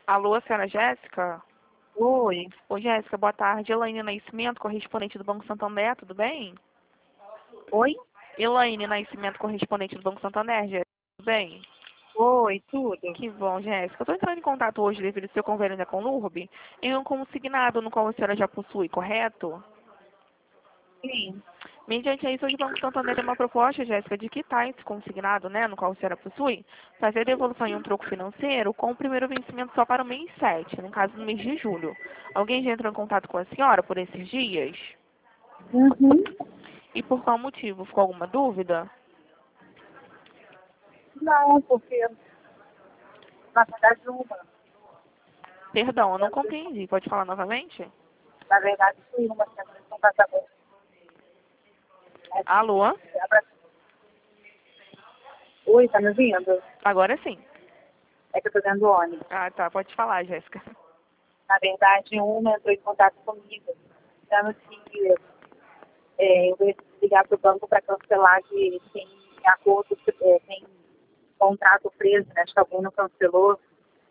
Alô, senhora Jéssica? Oi, Oi, Jéssica, boa tarde. Elaine Nascimento, correspondente do Banco Santander, tudo bem? oi, Elaine Nascimento, correspondente do Banco Santander, Jéssica, tudo bem? oi, tudo. Que bom, Jéssica. Eu estou entrando em contato hoje devido ao seu convênio da Conurb em um consignado no qual a senhora já possui, correto? Sim, Mediante isso, hoje o Banco Santander tem uma proposta, Jéssica, de quitar esse consignado, né, no qual a senhora possui, fazer a devolução em um troco financeiro com o primeiro vencimento só para o mês 7, no caso no mês de julho. Alguém já entrou em contato com a senhora por esses dias? uhum. E por qual motivo? Ficou alguma dúvida? Não, porque na verdade Perdão, eu não compreendi. Pode falar novamente? fui uma que entrou em contato agora. Alô? Oi, tá me ouvindo? Agora sim. É que eu tô dentro do ônibus. Ah, tá. Pode falar, Jéssica. Na verdade, uma entrou em contato comigo, dizendo que eu ia ligar pro banco para cancelar que tem acordo, tem contrato preso, né? Acho que alguém não cancelou.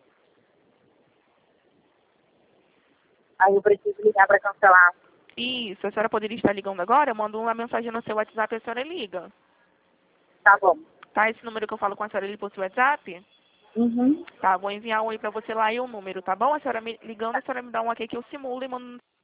Aí eu preciso ligar para cancelar. Isso. A senhora poderia estar ligando agora? Eu mando uma mensagem no seu WhatsApp e a senhora liga. Tá bom. Tá? Esse número que eu falo com a senhora, ele possui WhatsApp? Uhum. Tá, vou enviar um aí pra você lá e o número, tá bom? A senhora me ligando, a senhora me dá um ok que eu simulo e mando